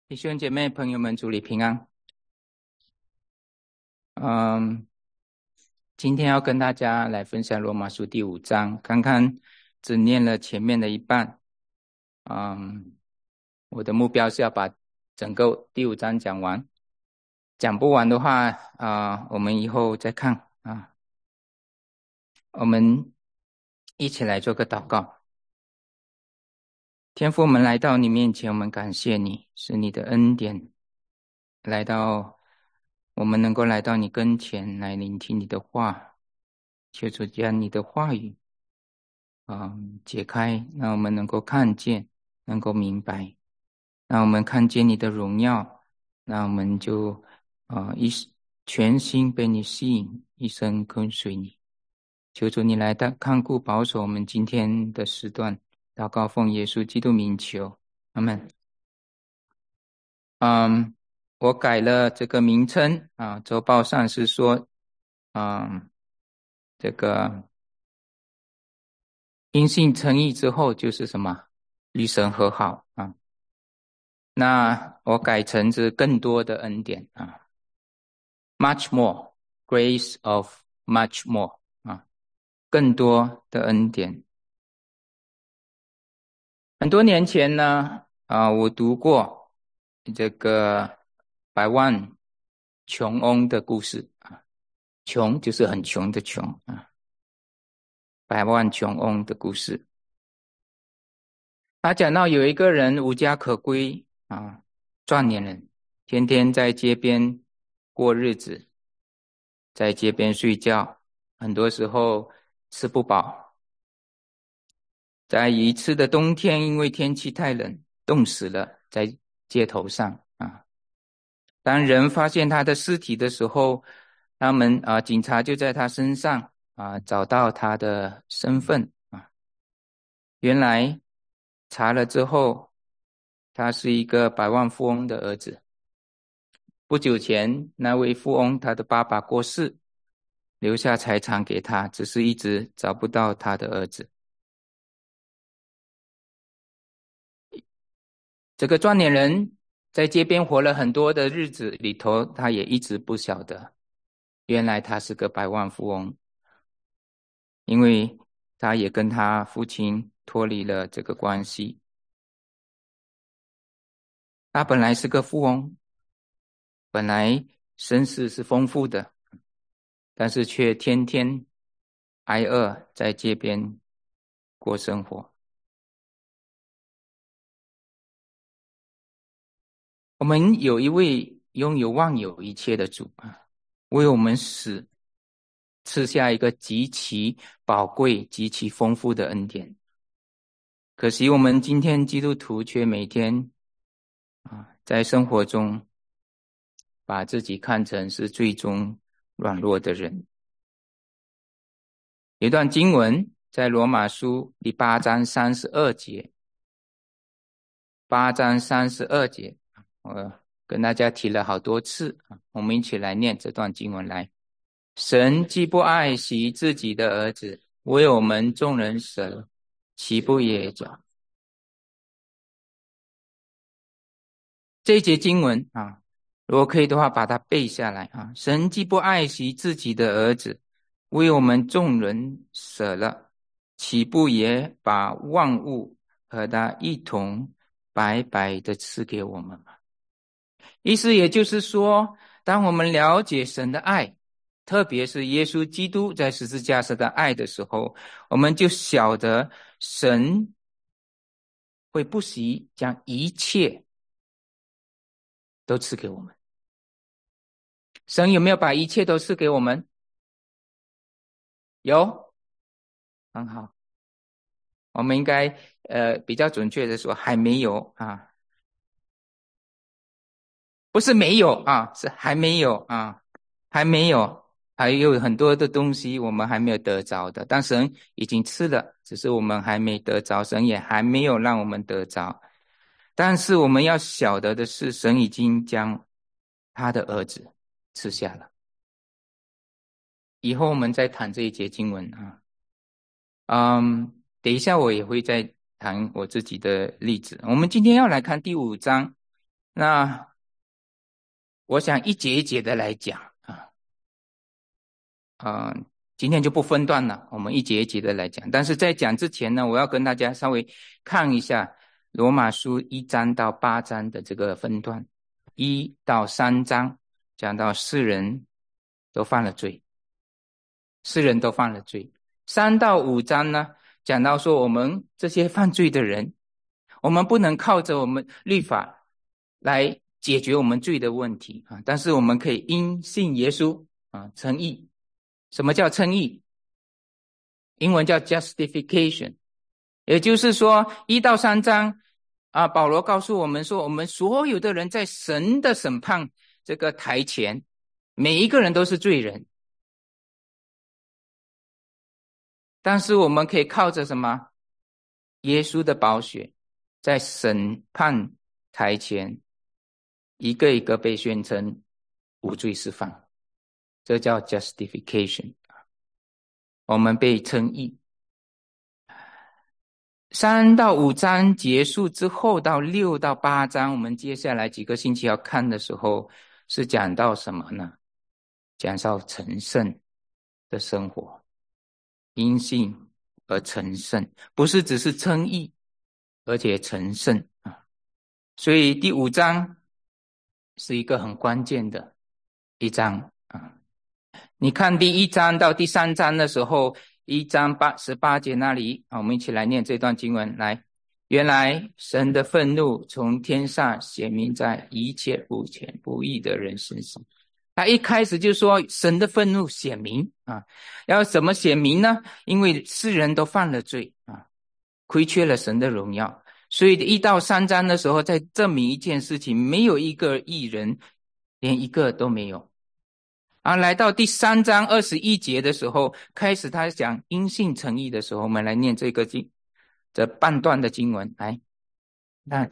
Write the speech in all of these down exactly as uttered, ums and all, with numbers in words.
弟兄姐妹朋友们，主里平安。嗯，今天要跟大家来分享罗马书第五章，刚刚只念了前面的一半。嗯，我的目标是要把整个第五章讲完，讲不完的话啊、呃我们以后再看啊。我们一起来做个祷告。天父，我们来到你面前，我们感谢你，是你的恩典来到我们能够来到你跟前来聆听你的话，求主将你的话语啊、解开，让我们能够看见，能够明白，让我们看见你的荣耀，那我们就啊、一全心被你吸引，一生跟随你。求主你来的看顾保守我们今天的时段，祷告奉耶稣基督名求，阿们。嗯，我改了这个名称啊，周报上是说，嗯，这个因信称义之后就是什么与神和好啊。那我改成是更多的恩典啊 ，much more grace of much more 啊，更多的恩典。很多年前呢，啊，我读过这个百万穷翁的故事啊，穷就是很穷的穷啊，百万穷翁的故事。他讲到有一个人无家可归啊，壮年人，天天在街边过日子，在街边睡觉，很多时候吃不饱。在一次的冬天，因为天气太冷，冻死了在街头上啊。当人发现他的尸体的时候，他们啊，警察就在他身上啊找到他的身份啊。原来查了之后，他是一个百万富翁的儿子。不久前，那位富翁他的爸爸过世，留下财产给他，只是一直找不到他的儿子。这个壮年人在街边活了很多的日子里头，他也一直不晓得，原来他是个百万富翁，因为他也跟他父亲脱离了这个关系。他本来是个富翁，本来身世是丰富的，但是却天天挨饿，在街边过生活。我们有一位拥有万有一切的主啊，为我们死，赐下一个极其宝贵、极其丰富的恩典。可惜我们今天基督徒却每天啊，在生活中把自己看成是最终软弱的人。有一段经文在罗马书第八章三十二节，八章三十二节，我跟大家提了好多次，我们一起来念这段经文来。神既不爱惜自己的儿子，为我们众人舍了，岂不也讲？这一节经文啊，如果可以的话，把它背下来啊。神既不爱惜自己的儿子，为我们众人舍了，岂不也把万物和他一同白白的赐给我们吗？意思也就是说，当我们了解神的爱，特别是耶稣基督在十字架上的爱的时候，我们就晓得神会不惜将一切都赐给我们。神有没有把一切都赐给我们？有，很好。我们应该呃比较准确的说，还没有啊，不是没有啊，是还没有啊，还没有，还有很多的东西我们还没有得着的，但神已经赐了，只是我们还没得着，神也还没有让我们得着。但是我们要晓得的是，神已经将他的儿子赐下了。以后我们再谈这一节经文啊。嗯，等一下我也会再谈我自己的例子。我们今天要来看第五章那我想一节一节的来讲啊，呃，今天就不分段了，我们一节一节的来讲。但是在讲之前呢，我要跟大家稍微看一下罗马书一章到八章的这个分段。一到三章讲到世人都犯了罪，世人都犯了罪。三到五章呢，讲到说我们这些犯罪的人，我们不能靠着我们律法来解决我们罪的问题啊，但是我们可以因信耶稣啊称义。什么叫称义？英文叫 justification， 也就是说一到三章啊，保罗告诉我们说，我们所有的人在神的审判这个台前，每一个人都是罪人，但是我们可以靠着什么？耶稣的宝血，在审判台前一个一个被宣称无罪释放，这叫 justification， 我们被称义。三到五章结束之后，到六到八章，我们接下来几个星期要看的时候，是讲到什么呢？讲到成圣的生活，因信而成圣，不是只是称义，而且成圣啊。所以第五章是一个很关键的一章啊。你看第一章到第三章的时候，一章八十八节那里啊，我们一起来念这段经文。来，原来神的愤怒从天上显明在一切不虔不义的人身上。他一开始就说神的愤怒显明啊，要怎么显明呢？因为世人都犯了罪啊，亏缺了神的荣耀，所以一到三章的时候在证明一件事情，没有一个义人，连一个都没有。啊，来到第三章二十一节的时候，开始他讲因信称义的时候，我们来念这个经，这半段的经文。来，那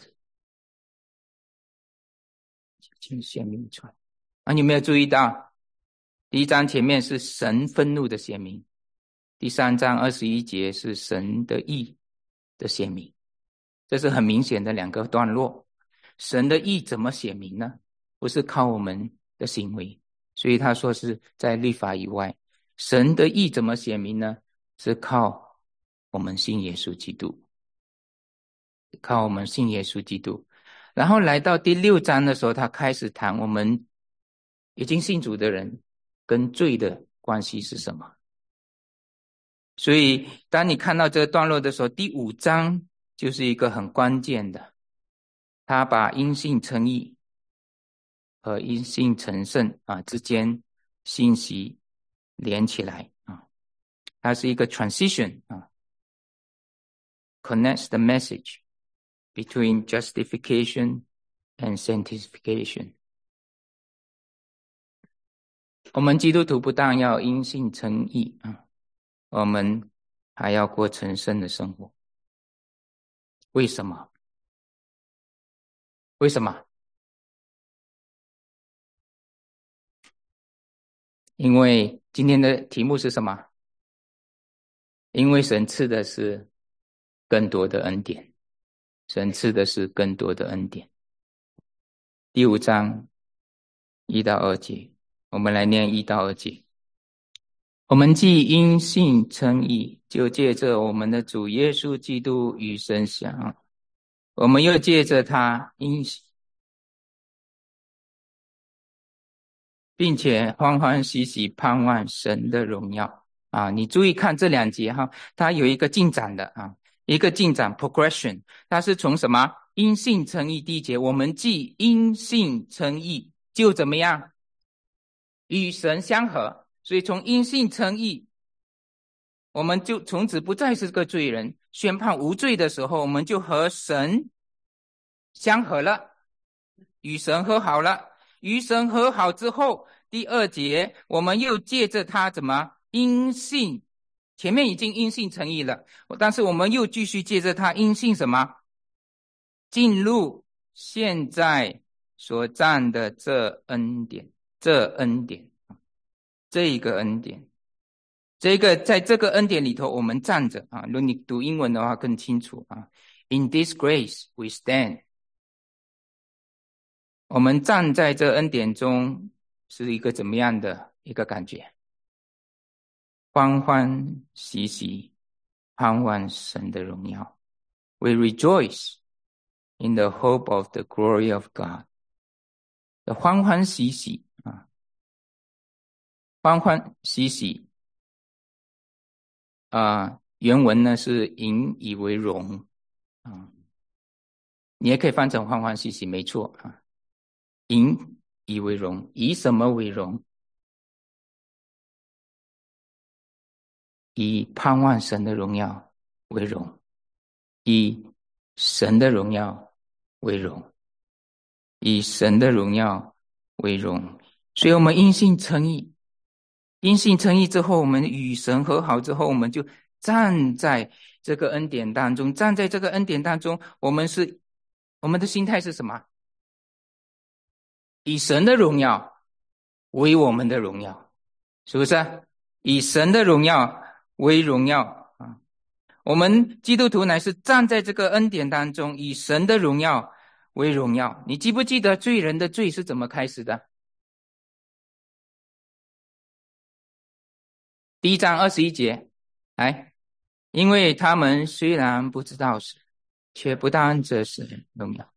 请显明出来啊！你有没有注意到，第一章前面是神愤怒的显明，第三章二十一节是神的义的显明，这是很明显的两个段落。神的义怎么显明呢？不是靠我们的行为，所以他说是在律法以外。神的义怎么显明呢？是靠我们信耶稣基督，靠我们信耶稣基督。然后来到第六章的时候，他开始谈我们已经信主的人跟罪的关系是什么。所以当你看到这个段落的时候，第五章就是一个很关键的，他把因信称义和因信成圣啊之间信息连起来啊，它是一个 transition 啊 ，connects the message between justification and sanctification。我们基督徒不但要因信称义啊，我们还要过成圣的生活。为什么？为什么？因为今天的题目是什么？因为神赐的是更多的恩典，神赐的是更多的恩典。第五章一到二节，我们来念一到二节。我们既因信称义，就借着我们的主耶稣基督与神相，我们又借着他因信，并且欢欢喜喜盼望神的荣耀啊！你注意看这两节哈，它有一个进展的啊，一个进展 progression， 它是从什么？因信称义第一节，我们既因信称义，就怎么样？与神相合。所以从因信称义，我们就从此不再是个罪人，宣判无罪的时候，我们就和神相合了，与神和好了。与神和好之后，第二节我们又借着他怎么因信，前面已经因信称义了，但是我们又继续借着他因信什么进入现在所占的这恩典，这恩典，这一个恩典，这个在这个恩典里头我们站着啊。如果你读英文的话更清楚啊。In this grace we stand。 我们站在这恩典中是一个怎么样的一个感觉？欢欢喜喜，盼望神的荣耀。We rejoice in the hope of the glory of God. 欢欢喜喜啊，欢欢喜喜啊，原文呢是引以为荣啊，你也可以翻成欢欢喜喜，没错啊。引以为荣，以什么为荣？以盼望神的荣耀为荣，以神的荣耀为荣，以神的荣耀为荣。所以我们因信称义，因信称义之后，我们与神和好之后，我们就站在这个恩典当中，站在这个恩典当中，我们是我们的心态是什么？以神的荣耀为我们的荣耀，是不是？以神的荣耀为荣耀啊！我们基督徒乃是站在这个恩典当中，以神的荣耀为荣耀。你记不记得罪人的罪是怎么开始的？第一章二十一节，来，因为他们虽然不知道神，却不当这是荣耀。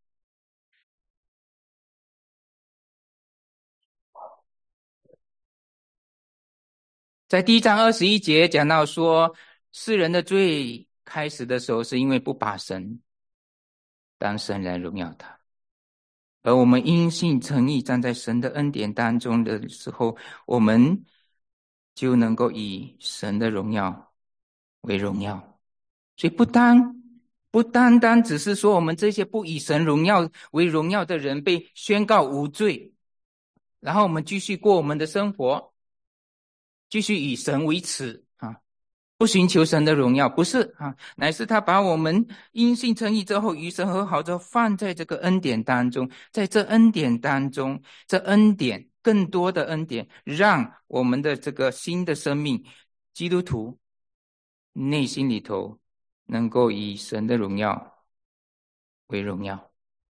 在第一章二十一节讲到说，世人的罪开始的时候，是因为不把神当神来荣耀他。而我们因信称义，站在神的恩典当中的时候，我们就能够以神的荣耀为荣耀。所以不单不单单只是说我们这些不以神荣耀为荣耀的人被宣告无罪，然后我们继续过我们的生活，继续以神为耻啊，不寻求神的荣耀，不是啊，乃是他把我们因信称义之后，与神和好之后，放在这个恩典当中，在这恩典当中，这恩典更多的恩典，让我们的这个新的生命，基督徒内心里头能够以神的荣耀为荣耀。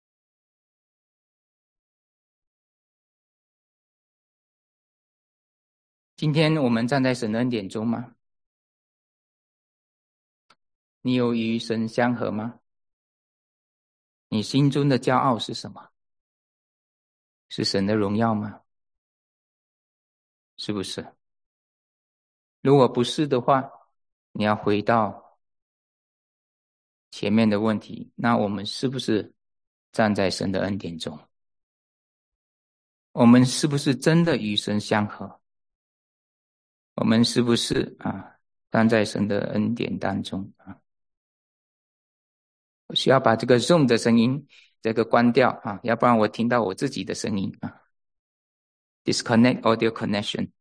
今天我们站在神的恩典中吗？你有与神相合吗？你心中的骄傲是什么？是神的荣耀吗？是不是？如果不是的话，你要回到前面的问题，那我们是不是站在神的恩典中？我们是不是真的与神相合？我们是不是啊站在神的恩典当中啊？我需要把这个 Zoom 的声音这个关掉啊，要不然我听到我自己的声音啊。Disconnect audio connection。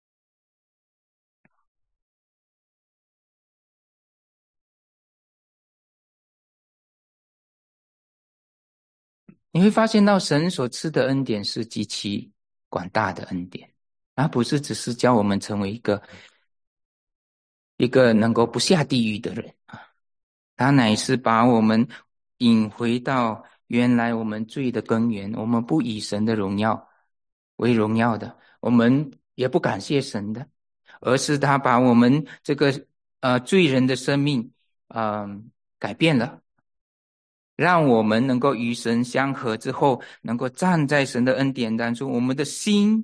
你会发现到神所赐的恩典是极其广大的恩典，而不是只是教我们成为一个一个能够不下地狱的人啊，他乃是把我们引回到原来我们罪的根源，我们不以神的荣耀为荣耀的，我们也不感谢神的，而是他把我们这个呃罪人的生命嗯、呃、改变了，让我们能够与神相合之后，能够站在神的恩典当中，我们的心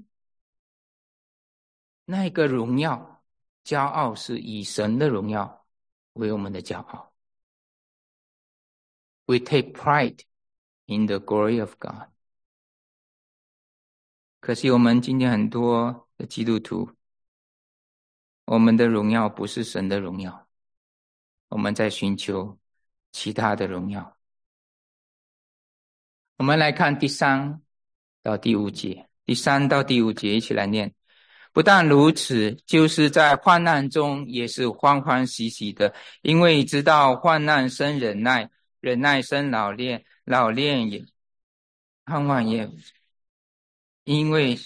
那个荣耀骄傲是以神的荣耀为我们的骄傲。We take pride in the glory of God。 可惜我们今天很多的基督徒，我们的荣耀不是神的荣耀，我们在寻求其他的荣耀。我们来看第三到第五节，第三到第五节一起来念。不但如此，就是在患难中也是欢欢喜喜的，因为知道患难生忍耐，忍耐生老练，老练也盼望也，因为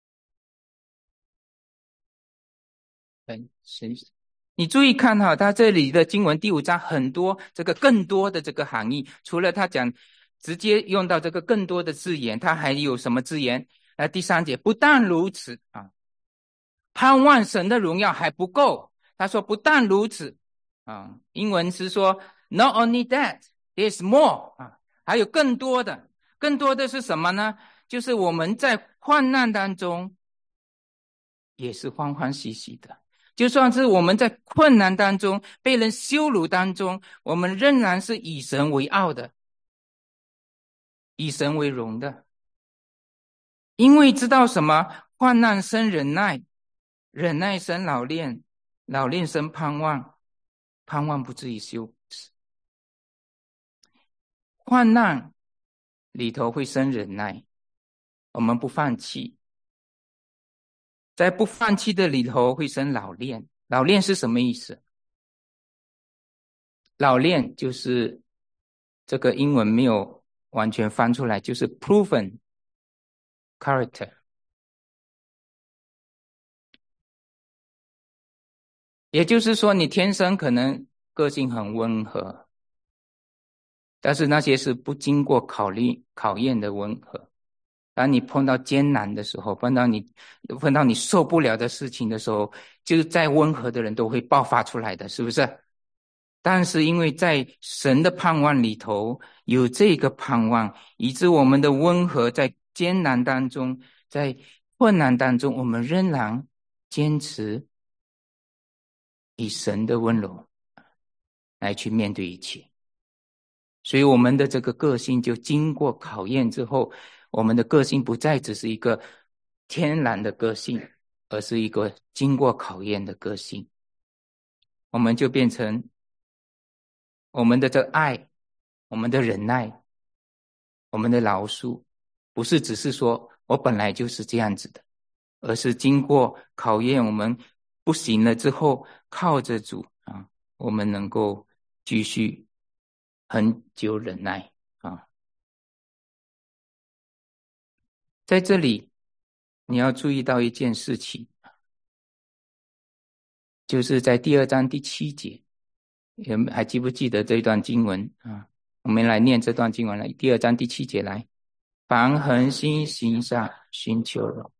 本神。你注意看哈，他这里的经文第五章很多这个更多的这个含义，除了他讲直接用到这个更多的字眼，他还有什么字眼？那第三节，不但如此啊，盼望神的荣耀还不够。他说不但如此啊，英文是说 not only that, there's more 啊，还有更多的。更多的是什么呢？就是我们在患难当中也是欢欢喜喜的。就算是我们在困难当中，被人羞辱当中，我们仍然是以神为傲的，以神为荣的。因为知道什么？患难生忍耐，忍耐生老练，老练生盼望，盼望不至于羞耻。患难里头会生忍耐，我们不放弃。在不放弃的里头会生老练。老练是什么意思？老练就是这个英文没有完全翻出来，就是 proven character。 也就是说你天生可能个性很温和，但是那些是不经过考虑考验的温和。当你碰到艰难的时候，碰到你碰到你受不了的事情的时候，就是再温和的人都会爆发出来的，是不是？但是因为在神的盼望里头有这个盼望，以致我们的温和在艰难当中，在困难当中，我们仍然坚持以神的温柔来去面对一切。所以我们的这个个性就经过考验之后，我们的个性不再只是一个天然的个性，而是一个经过考验的个性。我们就变成我们的这爱，我们的忍耐，我们的饶恕，不是只是说我本来就是这样子的，而是经过考验，我们不行了之后，靠着主啊，我们能够继续很久忍耐啊。在这里你要注意到一件事情，就是在第二章第七节，还记不记得这段经文啊？我们来念这段经文来，第二章第七节来，凡恒心行善，寻求荣。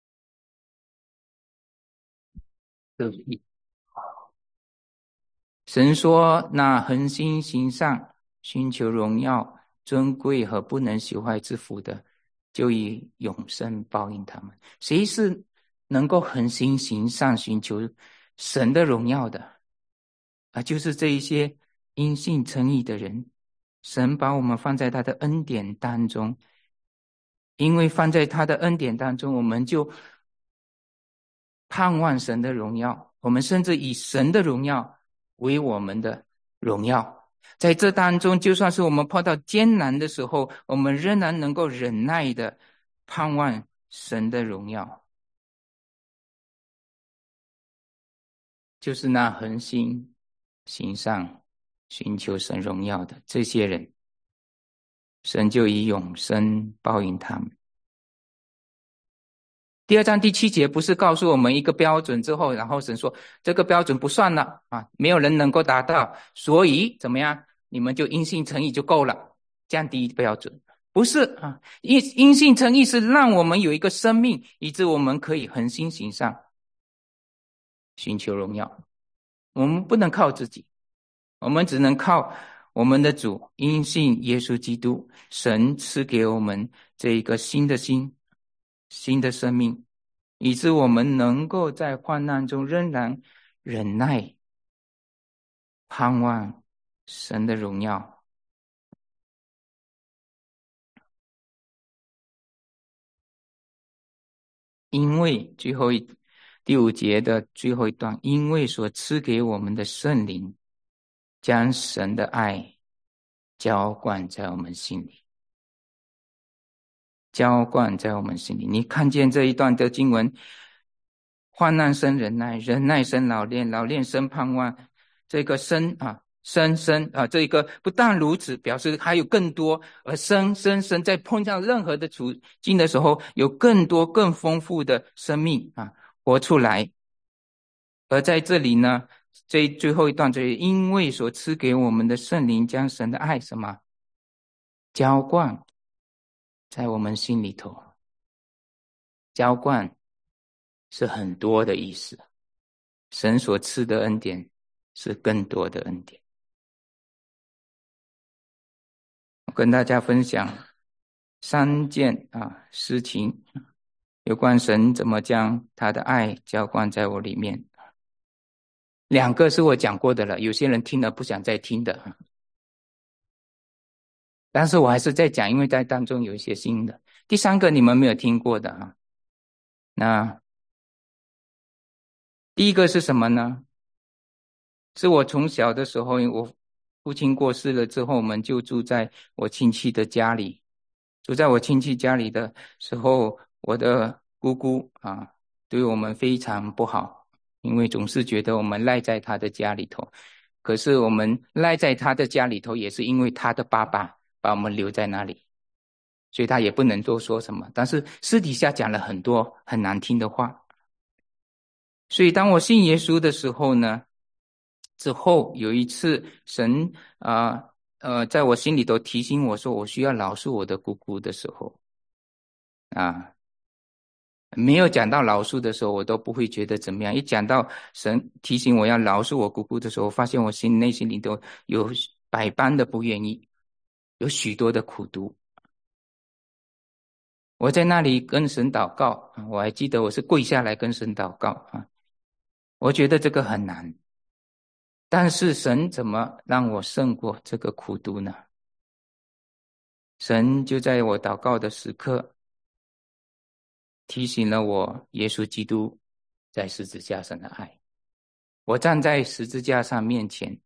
神说，那恒心行善，寻求荣耀、尊贵和不能朽坏之福的，就以永生报应他们。谁是能够恒心行善，寻求神的荣耀的啊？就是这一些因信称义的人。神把我们放在他的恩典当中，因为放在他的恩典当中，我们就盼望神的荣耀，我们甚至以神的荣耀为我们的荣耀。在这当中，就算是我们碰到艰难的时候，我们仍然能够忍耐的盼望神的荣耀。就是那恒心行善寻求神荣耀的这些人，神就以永生报应他们。第二章第七节不是告诉我们一个标准之后，然后神说这个标准不算了啊，没有人能够达到，所以怎么样，你们就因信称义就够了，降低标准。不是啊，因因信称义是让我们有一个生命，以致我们可以恒心行善，寻求荣耀。我们不能靠自己，我们只能靠我们的主，因信耶稣基督，神赐给我们这一个新的心，新的生命，以致我们能够在患难中仍然忍耐，盼望神的荣耀。因为最后一第五节的最后一段，因为所赐给我们的圣灵，将神的爱浇灌在我们心里，浇灌在我们心里。你看见这一段的经文，患难生忍耐，忍耐生老练，老练生盼望。这个生啊，生生啊，这个不但如此，表示还有更多。而生生生，在碰上任何的处境的时候，有更多更丰富的生命啊，活出来。而在这里呢，这最后一段，就是因为所赐给我们的圣灵，将神的爱什么浇灌在我们心里头。浇灌是很多的意思，神所赐的恩典是更多的恩典。我跟大家分享三件啊事情，有关神怎么将他的爱浇灌在我里面。两个是我讲过的了，有些人听了不想再听的，但是我还是在讲，因为在当中有一些新的。第三个你们没有听过的啊。那第一个是什么呢？是我从小的时候，我父亲过世了之后，我们就住在我亲戚的家里。住在我亲戚家里的时候，我的姑姑啊，对我们非常不好，因为总是觉得我们赖在她的家里头。可是我们赖在她的家里头，也是因为她的爸爸把我们留在那里，所以她也不能多说什么。但是私底下讲了很多很难听的话。所以当我信耶稣的时候呢，之后有一次神啊 呃, 呃在我心里头提醒我说我需要饶恕我的姑姑的时候啊，没有讲到饶恕的时候我都不会觉得怎么样，一讲到神提醒我要饶恕我姑姑的时候，我发现我心内心里头有百般的不愿意，有许多的苦毒。我在那里跟神祷告，我还记得我是跪下来跟神祷告啊，我觉得这个很难，但是神怎么让我胜过这个苦毒呢？神就在我祷告的时刻提醒了我耶稣基督在十字架上的爱。我站在十字架上面前，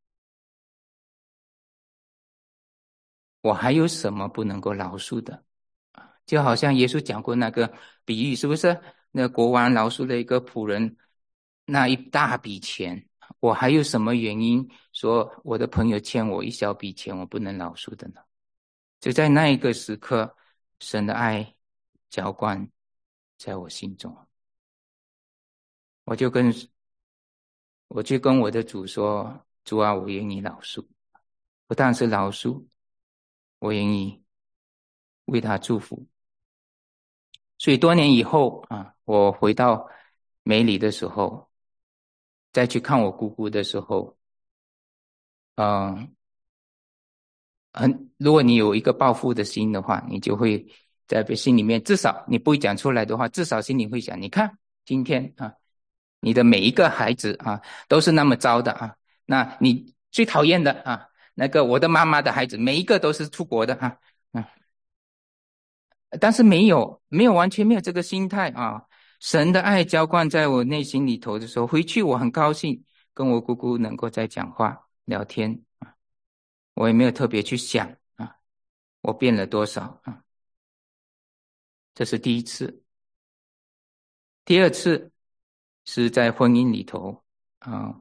我还有什么不能够饶恕的？就好像耶稣讲过那个比喻，是不是？那国王饶恕了一个仆人那一大笔钱，我还有什么原因说我的朋友欠我一小笔钱我不能饶恕的呢？就在那一个时刻，神的爱浇灌在我心中，我就跟我就跟我的主说，主啊，我愿意饶恕，不但是饶恕，我愿意为他祝福。所以多年以后啊，我回到梅里的时候，再去看我姑姑的时候，嗯，很，如果你有一个报复的心的话，你就会在心里面，至少你不会讲出来的话，至少心里会想，你看今天啊，你的每一个孩子啊，都是那么糟的啊，那你最讨厌的啊，那个我的妈妈的孩子，每一个都是出国的啊，啊，但是没有，没有完全没有这个心态啊。神的爱浇灌在我内心里头的时候，回去我很高兴，跟我姑姑能够再讲话聊天啊，我也没有特别去想啊，我变了多少啊。这是第一次。第二次是在婚姻里头啊，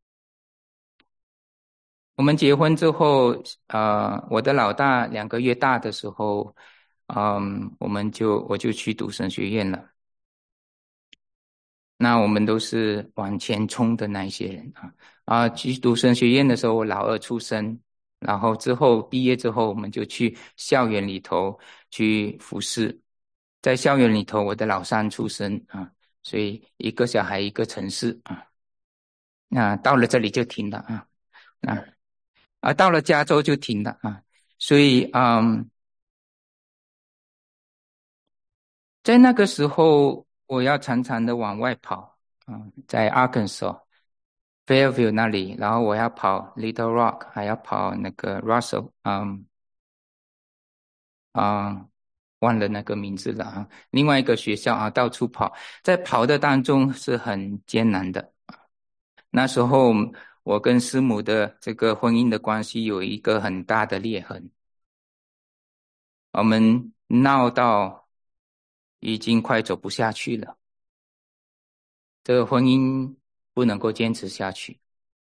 我们结婚之后啊，我的老大两个月大的时候，嗯，我们就我就去读神学院了。那我们都是往前冲的那一些人啊啊！去读神学院的时候，我老二出生，然后之后毕业之后，我们就去校园里头去服侍。在校园里头，我的老三出生啊，所以一个小孩一个城市啊。那到了这里就停了啊，啊啊，到了加州就停了啊。所以嗯，在那个时候，我要常常的往外跑啊，在 Arkansas。Fairview 那里，然后我要跑 Little Rock， 还要跑那个 Russell， 嗯嗯，忘了那个名字了啊。另外一个学校啊，到处跑，在跑的当中是很艰难的。那时候我跟师母的这个婚姻的关系有一个很大的裂痕，我们闹到已经快走不下去了，这个婚姻不能够坚持下去。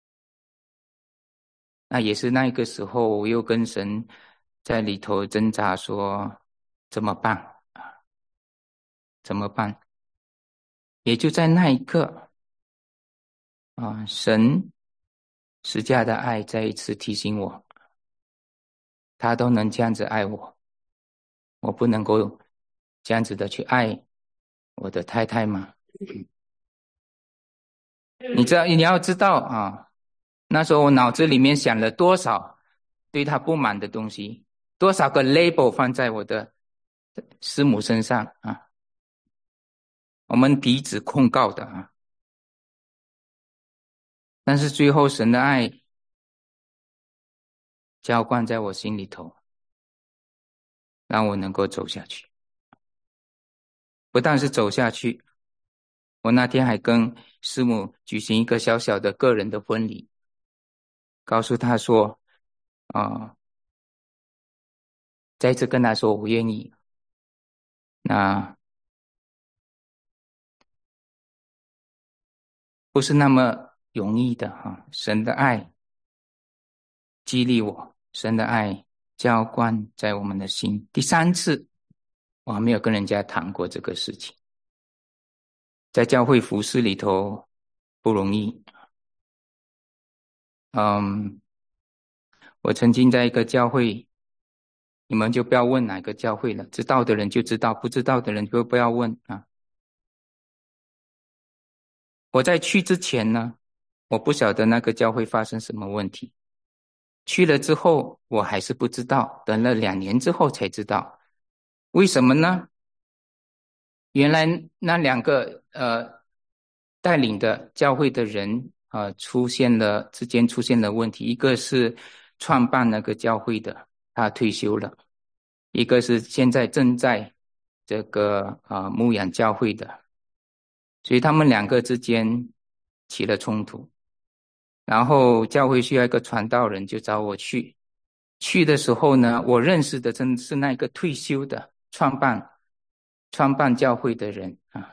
那也是那个时候，我又跟神在里头挣扎说怎么办啊？怎么办？也就在那一刻啊，神十架的爱再一次提醒我， 他都能这样子爱我，我不能够这样子的去爱我的太太吗？你知道，你要知道啊，那时候我脑子里面想了多少对他不满的东西，多少个 label 放在我的师母身上啊，我们彼此控告的啊。但是最后神的爱浇灌在我心里头，让我能够走下去。不但是走下去，我那天还跟师母举行一个小小的个人的婚礼，告诉他说啊、呃，再次跟他说我愿意。那不是那么容易的哈、啊，神的爱激励我，神的爱浇灌在我们的心。第三次我还没有跟人家谈过这个事情，在教会服事里头不容易。嗯，我曾经在一个教会，你们就不要问哪个教会了，知道的人就知道，不知道的人就不要问啊。我在去之前呢，我不晓得那个教会发生什么问题，去了之后我还是不知道，等了两年之后才知道。为什么呢？原来那两个呃带领的教会的人呃出现了之间出现了问题，一个是创办那个教会的，他退休了，一个是现在正在这个呃牧养教会的，所以他们两个之间起了冲突。然后教会需要一个传道人，就找我去。去的时候呢，我认识的真是那个退休的创办创办教会的人啊。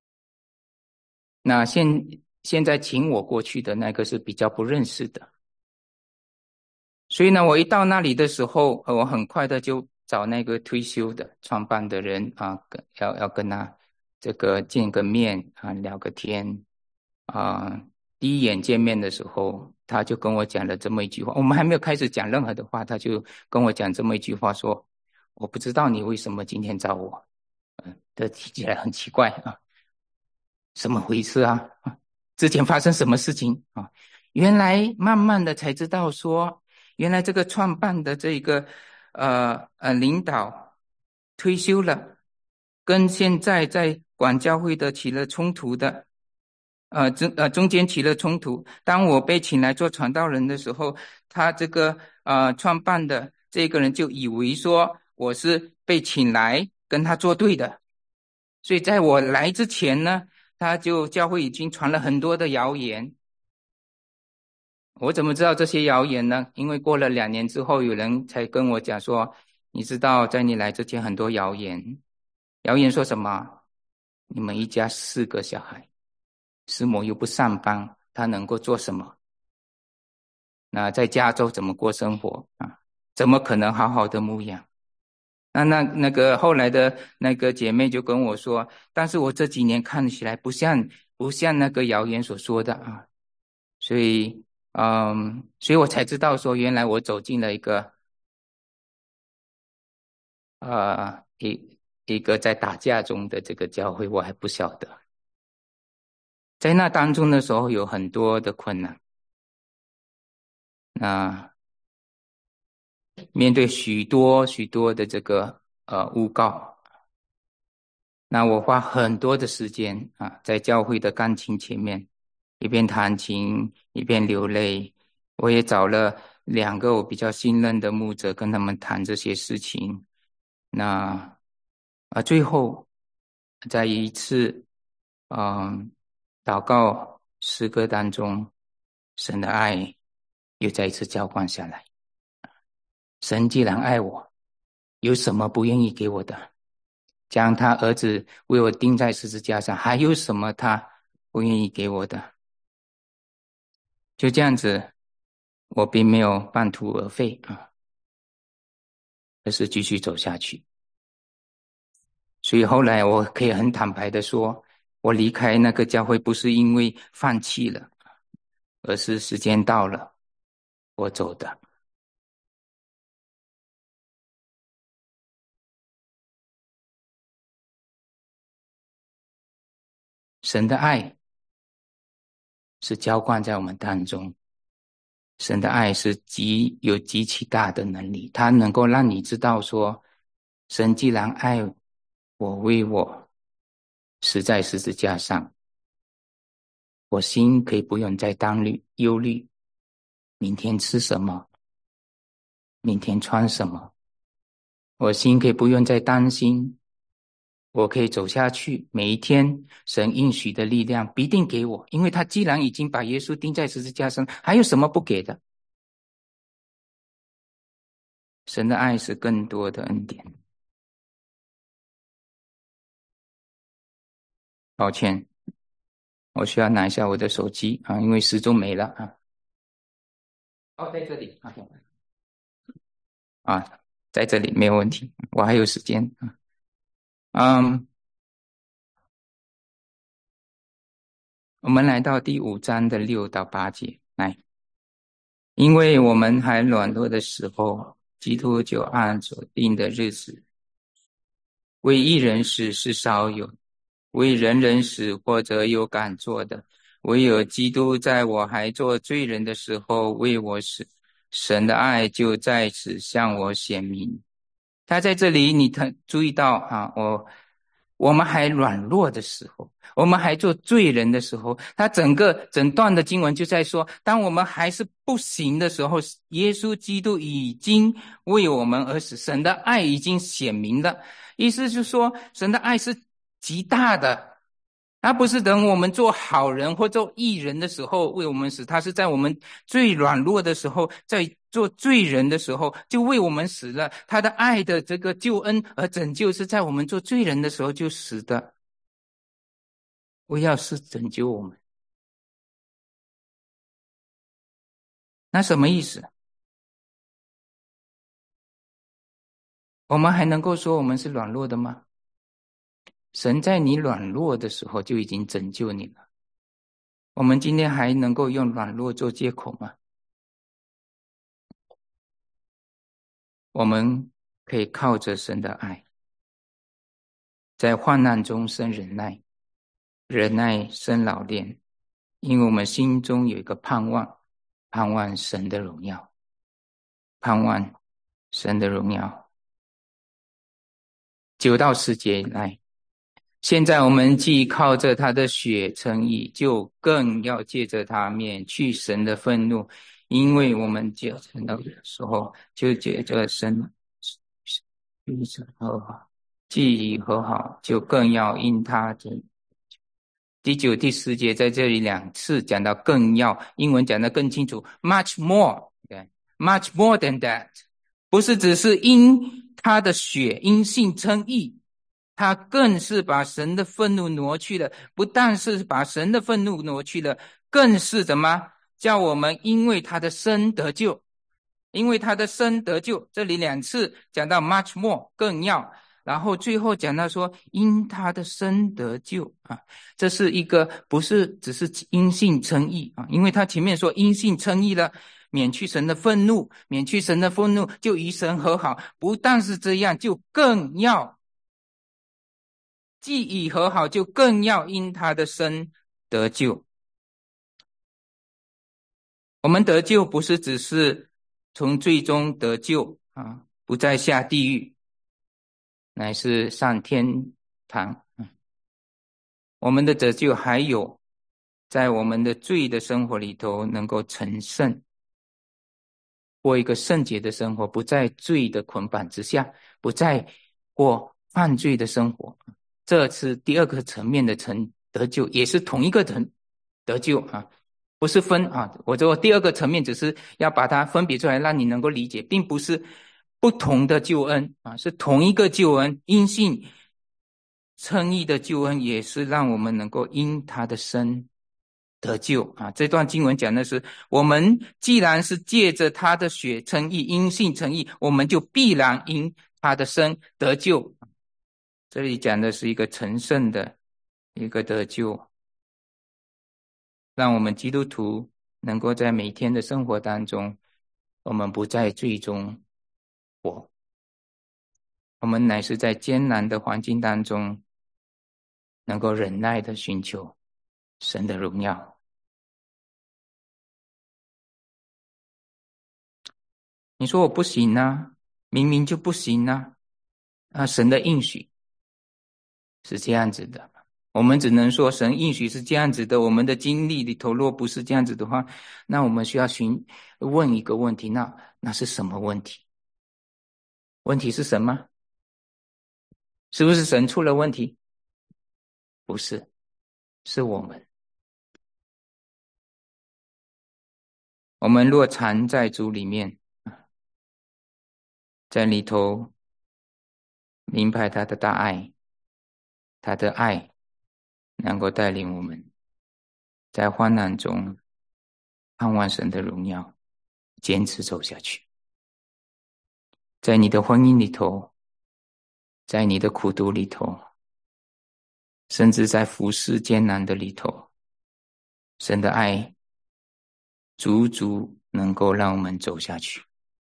那现现在请我过去的那个是比较不认识的，所以呢，我一到那里的时候，我很快的就找那个退休的创办的人啊，要要跟他这个见个面啊，聊个天啊。第一眼见面的时候，他就跟我讲了这么一句话，我们还没有开始讲任何的话，他就跟我讲这么一句话说：我不知道你为什么今天找我。嗯，这听起来很奇怪啊，怎么回事啊？之前发生什么事情啊？原来慢慢的才知道说，原来这个创办的这个呃呃领导退休了，跟现在在管教会的起了冲突的，呃中呃中间起了冲突。当我被请来做传道人的时候，他这个呃创办的这个人就以为说我是被请来跟他作对的，所以在我来之前呢，他就教会已经传了很多的谣言。我怎么知道这些谣言呢？因为过了两年之后，有人才跟我讲说，你知道在你来之前很多谣言，谣言说什么？你们一家四个小孩，师母又不上班，他能够做什么？那在加州怎么过生活啊？怎么可能好好的牧养？那那那个后来的那个姐妹就跟我说，但是我这几年看起来不像不像那个谣言所说的啊，所以嗯，所以我才知道说，原来我走进了一个呃一一个在打架中的这个教会，我还不晓得，在那当中的时候有很多的困难，那面对许多许多的这个呃诬告。那我花很多的时间啊，在教会的钢琴前面，一边弹琴一边流泪。我也找了两个我比较信任的牧者，跟他们谈这些事情。那啊，最后在一次嗯祷告诗歌当中，神的爱又再一次浇灌下来。神既然爱我，有什么不愿意给我的？将他儿子为我钉在十字架上，还有什么他不愿意给我的？就这样子，我并没有半途而废啊，而是继续走下去。所以后来我可以很坦白的说，我离开那个教会不是因为放弃了，而是时间到了，我走的。 神的爱是浇灌在我们当中，神的爱是极有极其大的能力，它能够让你知道说，神既然爱我，为我死在十字架上，我心可以不用再当虑忧虑明天吃什么，明天穿什么，我心可以不用再担心，我可以走下去，每一天神应许的力量必定给我，因为他既然已经把耶稣钉在十字架上，还有什么不给的？神的爱是更多的恩典。抱歉，我需要拿一下我的手机啊，因为时钟没了啊。哦，在这里啊，啊，在这里没有问题，我还有时间啊。嗯，我们来到第五章的六到八节，来，因为我们还软弱的时候，基督就按所定的日子，为一人死是少有，为人人死或者有敢做的，唯有基督在我还做罪人的时候为我死，神的爱就在此向我显明。他在这里你注意到啊，我我们还软弱的时候，我们还做罪人的时候，他整个整段的经文就在说，当我们还是不行的时候，耶稣基督已经为我们而死，神的爱已经显明了。意思就是说，神的爱是极大的，他不是等我们做好人或做义人的时候为我们死，他是在我们最软弱的时候，在做罪人的时候就为我们死了。他的爱的这个救恩和拯救是在我们做罪人的时候就死的，为要是拯救我们。那什么意思？我们还能够说我们是软弱的吗？神在你软弱的时候就已经拯救你了，我们今天还能够用软弱做借口吗？我们可以靠着神的爱，在患难中生忍耐，忍耐生老练，因为我们心中有一个盼望，盼望神的荣耀，盼望神的荣耀。九到十节来，现在我们既靠着他的血称义，就更要借着他免去神的愤怒，因为我们结成的时候，就借着神彼此和好，既已和好，就更要因他的。第九、第十节在这里两次讲到更要，英文讲得更清楚 ，much more， 对 ，much more than that， 不是只是因他的血因信称义，他更是把神的愤怒挪去了，不但是把神的愤怒挪去了，更是怎么叫我们因为他的生得救，因为他的生得救，这里两次讲到 much more 更要。然后最后讲到说因他的生得救啊，这是一个不是只是因信称义啊，因为他前面说因信称义了，免去神的愤怒，免去神的愤怒就与神和好，不但是这样，就更要既已和好，就更要因他的生得救。我们得救不是只是从罪中得救啊，不再下地狱，乃是上天堂。我们的得救还有在我们的罪的生活里头能够成圣，过一个圣洁的生活，不在罪的捆绑之下，不再过犯罪的生活。这是第二个层面的成得救，也是同一个层得救啊，不是分啊。我说第二个层面只是要把它分别出来，让你能够理解，并不是不同的救恩啊，是同一个救恩，因信称义的救恩，也是让我们能够因他的生得救啊。这段经文讲的是，我们既然是借着他的血称义，因信称义，我们就必然因他的生得救。这里讲的是一个成圣的一个得救，让我们基督徒能够在每天的生活当中，我们不在罪中活，我们乃是在艰难的环境当中能够忍耐的寻求神的荣耀。你说我不行啊，明明就不行啊，啊，神的应许是这样子的，我们只能说神应许是这样子的，我们的经历里头若不是这样子的话，那我们需要询问一个问题，那那是什么问题？问题是什么？是不是神出了问题？不是，是我们。我们若藏在主里面，在里头明白他的大爱，他的爱能够带领我们在患难中盼望神的荣耀，坚持走下去。在你的婚姻里头，在你的苦读里头，甚至在服侍艰难的里头，神的爱足足能够让我们走下去。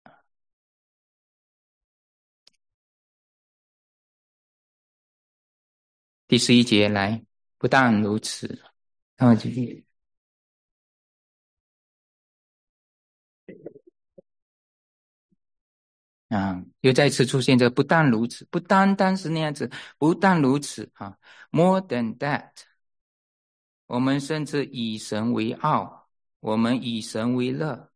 第十一节来，不但如此，然后继续啊，又再次出现这不但如此，不单单是那样子，不但如此啊 ，more than that， 我们甚至以神为傲，我们以神为乐，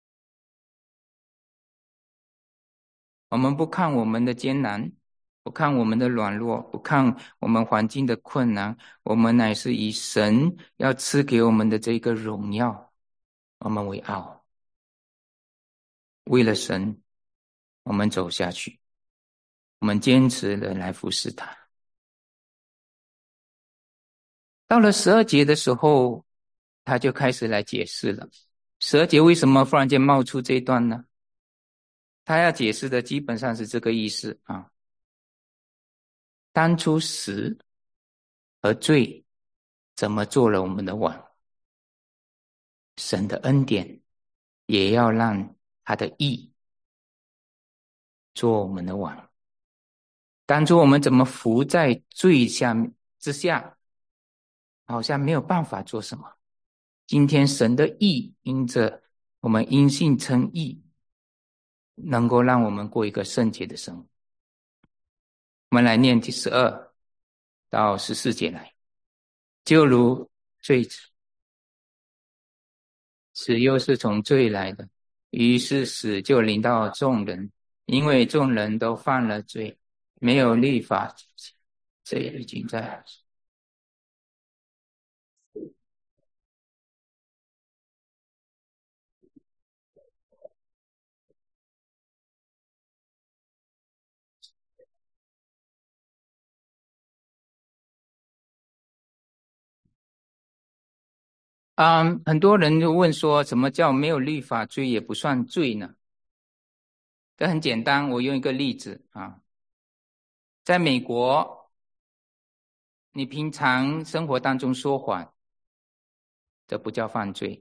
我们不看我们的艰难，不看我们的软弱，不看我们环境的困难，我们乃是以神要赐给我们的这个荣耀，我们为傲，为了神，我们走下去，我们坚持的来服侍他。到了十二节的时候，他就开始来解释了。十二节为什么忽然间冒出这一段呢？他要解释的基本上是这个意思啊。当初死和罪怎么做了我们的王，神的恩典也要让他的义做我们的王。当初我们怎么伏在罪下之下，好像没有办法做什么。今天神的义因着我们因信称义，能够让我们过一个圣洁的生活。我们来念第十二到十四节来。就如罪，死又是从罪来的，于是死就临到众人，因为众人都犯了罪，没有律法，罪已经在。嗯，很多人就问说，什么叫没有律法罪也不算罪呢？这很简单，我用一个例子啊，在美国，你平常生活当中说谎，这不叫犯罪。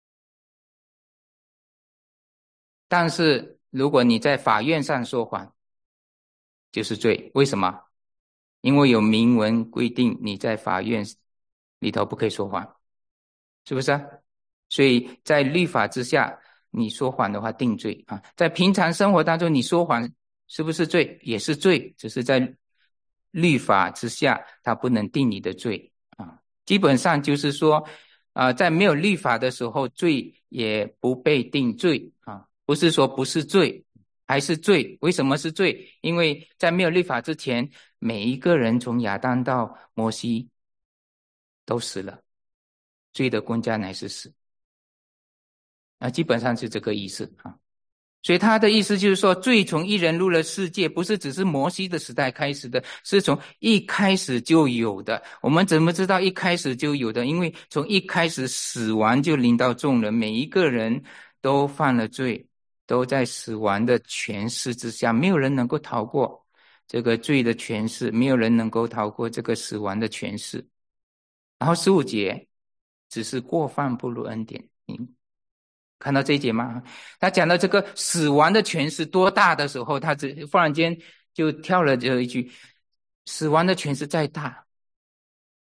但是如果你在法院上说谎，就是罪。为什么？因为有明文规定你在法院里头不可以说谎，是不是啊？所以在律法之下，你说谎的话定罪啊。在平常生活当中你说谎是不是罪？也是罪，只是在律法之下它不能定你的罪啊。基本上就是说啊，在没有律法的时候罪也不被定罪啊，不是说不是罪，还是罪。为什么是罪？因为在没有律法之前，每一个人从亚当到摩西都死了，罪的公价乃是死啊，基本上是这个意思啊。所以他的意思就是说，罪从一人入了世界，不是只是摩西的时代开始的，是从一开始就有的。我们怎么知道一开始就有的？因为从一开始死亡就临到众人，每一个人都犯了罪，都在死亡的权势之下，没有人能够逃过这个罪的权势，没有人能够逃过这个死亡的权势。然后十五节只是过犯不如恩典。嗯，看到这一节吗？他讲到这个死亡的权势多大的时候，他只忽然间就跳了这一句：死亡的权势再大，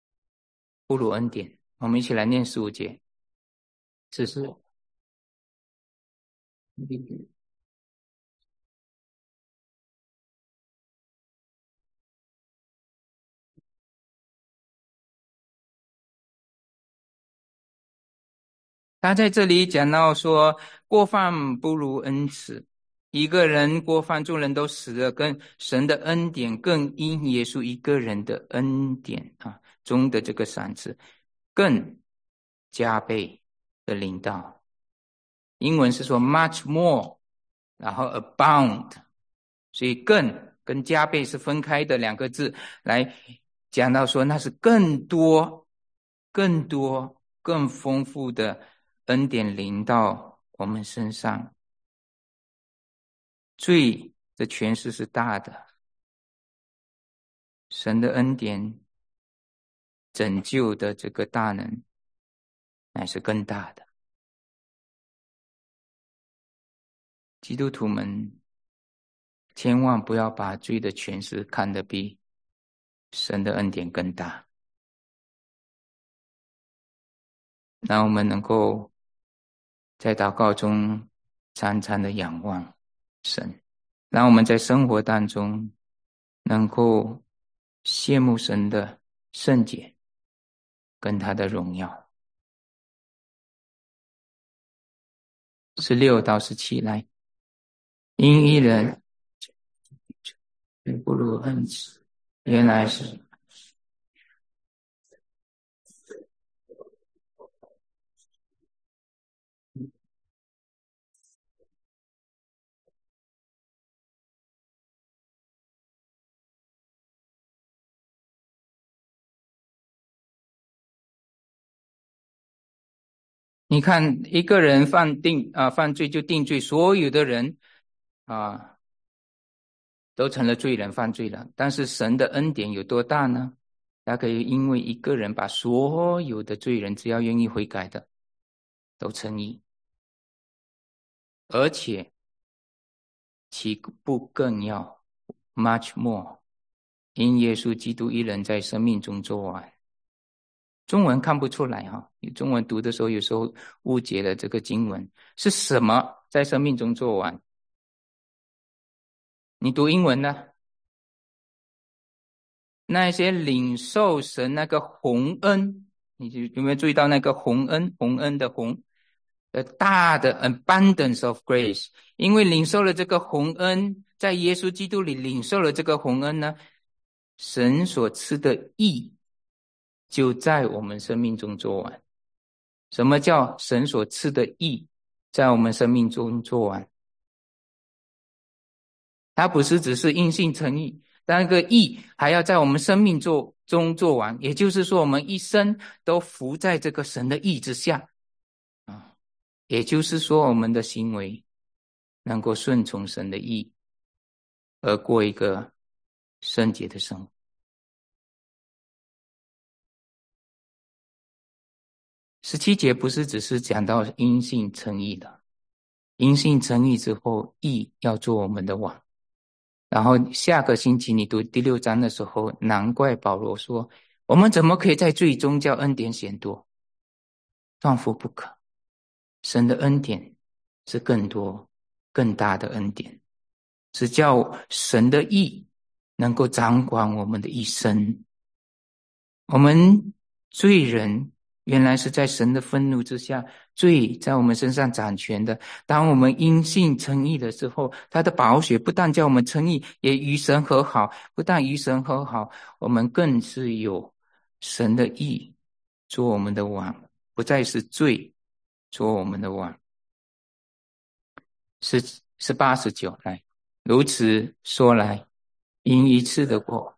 不如恩典。我们一起来念十五节。只是他在这里讲到说，过犯不如恩慈。一个人过犯，众人都死了，跟神的恩典更因耶稣一个人的恩典啊中的这个赏赐，更加倍的领到。英文是说 much more， 然后 abound， 所以更跟加倍是分开的两个字，来讲到说那是更多、更多、更丰富的恩典临到我们身上。罪的权势是大的，神的恩典拯救的这个大能乃是更大的。基督徒们千万不要把罪的权势看得比神的恩典更大，让我们能够在祷告中常常的仰望神，让我们在生活当中能够羡慕神的圣洁跟他的荣耀。十六到十七来，因一人不如恩慈，原来是你看一个人犯定啊犯罪就定罪，所有的人啊都成了罪人犯罪了。但是神的恩典有多大呢？他可以因为一个人把所有的罪人只要愿意悔改的都称义，而且岂不更要 much more 因耶稣基督一人在生命中做完。中文看不出来哈，中文读的时候有时候误解了这个经文是什么在生命中做完。你读英文呢？那些领受神那个宏恩，你有没有注意到那个宏恩？宏恩的宏，呃，大的 abundance of grace。因为领受了这个宏恩，在耶稣基督里领受了这个宏恩呢，神所赐的义就在我们生命中做完。什么叫神所赐的义在我们生命中做完？它不是只是因信称义，但那个义还要在我们生命中做完，也就是说我们一生都服在这个神的义之下啊，也就是说我们的行为能够顺从神的义，而过一个圣洁的生活。十七节不是只是讲到因信称义的，因信称义之后，义要做我们的王。然后下个星期你读第六章的时候，难怪保罗说，我们怎么可以在罪中叫恩典显多？断乎不可。神的恩典是更多更大的恩典，是叫神的义能够掌管我们的一生。我们罪人原来是在神的愤怒之下，罪在我们身上掌权的。当我们因信称义的时候，他的宝血不但叫我们称义，也与神和好。不但与神和好，我们更是有神的义做我们的王，不再是罪做我们的王。十十八十九来，如此说来，因一次的过。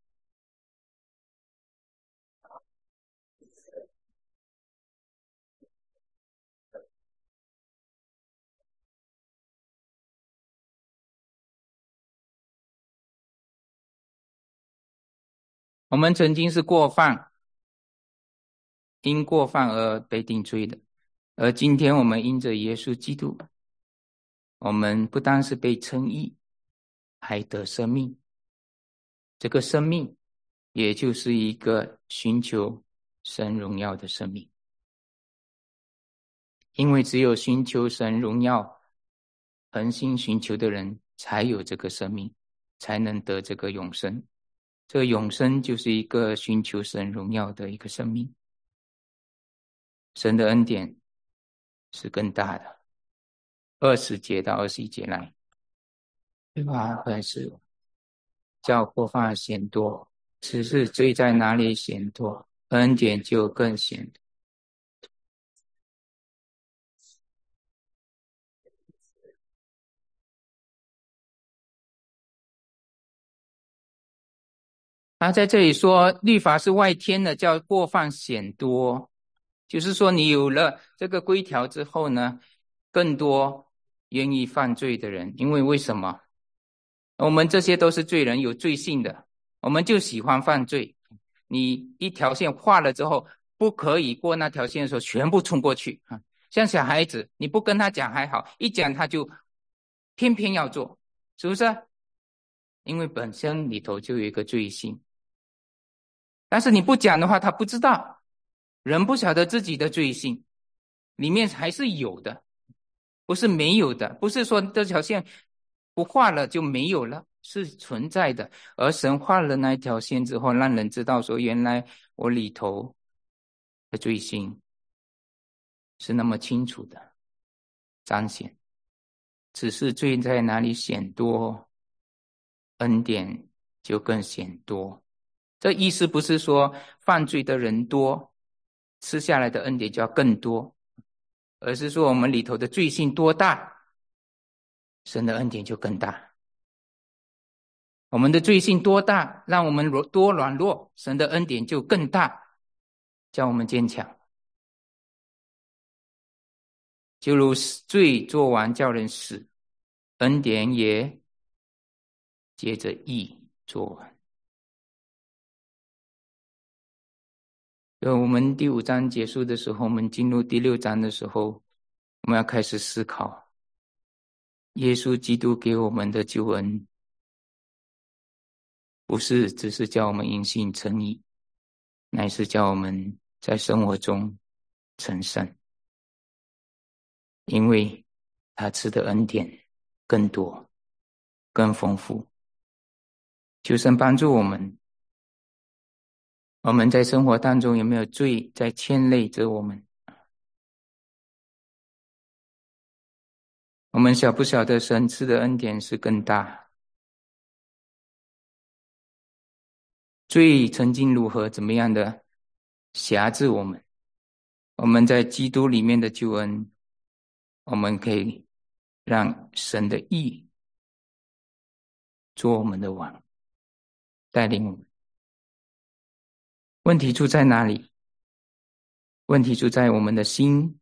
我们曾经是过犯，因过犯而被定罪的，而今天我们因着耶稣基督，我们不单是被称义，还得生命。这个生命也就是一个寻求神荣耀的生命。因为只有寻求神荣耀、恒心寻求的人，才有这个生命，才能得这个永生。这个永生就是一个寻求神荣耀的一个生命。神的恩典是更大的。二十节到二十一节来，对吧？还是叫过犯显多，只是罪在哪里显多，恩典就更显多。他在这里说，律法是外添的，叫过犯显多，就是说你有了这个规条之后呢，更多愿意犯罪的人。因为为什么？我们这些都是罪人，有罪性的，我们就喜欢犯罪。你一条线画了之后，不可以过那条线的时候，全部冲过去。像小孩子，你不跟他讲还好，一讲他就偏偏要做，是不是？因为本身里头就有一个罪性。但是你不讲的话，他不知道，人不晓得自己的罪性，里面还是有的，不是没有的，不是说这条线不画了就没有了，是存在的。而神画了那一条线之后，让人知道说，原来我里头的罪性是那么清楚的彰显，只是罪在哪里显多，恩典就更显多。这意思不是说犯罪的人多，吃下来的恩典就要更多，而是说我们里头的罪性多大，神的恩典就更大。我们的罪性多大，让我们多软弱，神的恩典就更大，叫我们坚强。就如罪做完叫人死，恩典也接着义做完。我们第五章结束的时候，我们进入第六章的时候，我们要开始思考耶稣基督给我们的救恩，不是只是叫我们因信称义，乃是叫我们在生活中成圣，因为他赐的恩典更多更丰富。求神帮助我们，我们在生活当中有没有罪在牵累着我们？我们晓不晓得神赐的恩典是更大？罪曾经如何怎么样的辖制我们？我们在基督里面的救恩，我们可以让神的义做我们的王，带领我们。问题出在哪里？问题出在我们的心。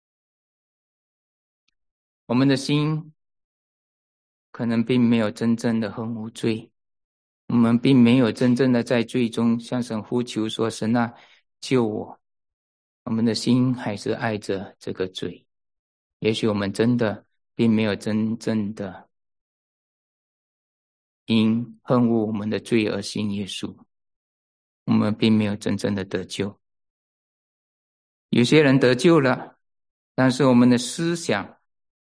我们的心可能并没有真正的恨恶罪，我们并没有真正的在罪中向神呼求说，神啊，救我。我们的心还是爱着这个罪。也许我们真的并没有真正的因恨恶我们的罪而信耶稣，我们并没有真正的得救。有些人得救了，但是我们的思想，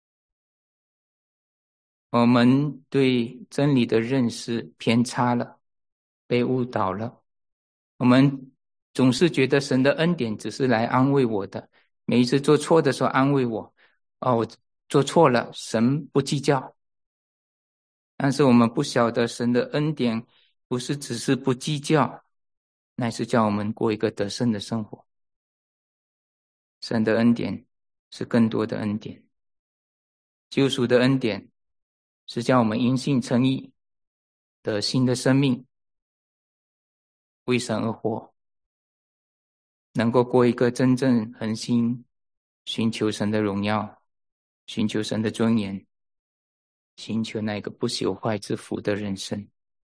我们对真理的认识偏差了，被误导了。我们总是觉得神的恩典只是来安慰我的，每一次做错的时候安慰我，哦，我做错了，神不计较。但是我们不晓得神的恩典不是只是不计较，乃是叫我们过一个得胜的生活。神的恩典是更多的恩典，救赎的恩典是叫我们因信称义，得新的生命，为神而活，能够过一个真正恒心寻求神的荣耀，寻求神的尊严，寻求那个不朽坏之福的人生。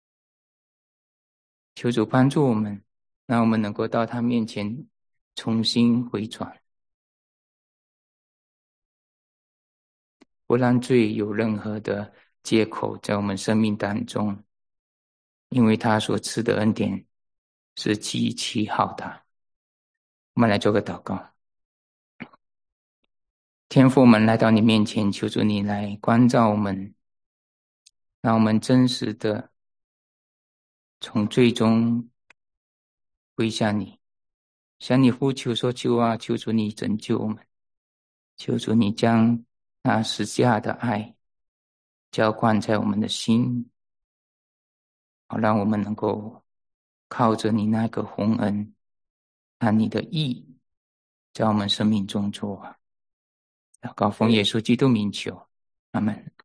求主帮助我们，让我们能够到他面前重新回转，不让罪有任何的借口在我们生命当中，因为他所赐的恩典是极其浩大。 我们来做个祷告。天父，我们来到你面前，求主你来关照我们，让我们真实的从最终归向你，向你呼求说：求啊，求主你拯救我们，求主你将那十架的爱浇灌在我们的心，好让我们能够靠着你那个宏恩，按你的义在我们生命中做。祷告奉耶稣基督名求，阿们。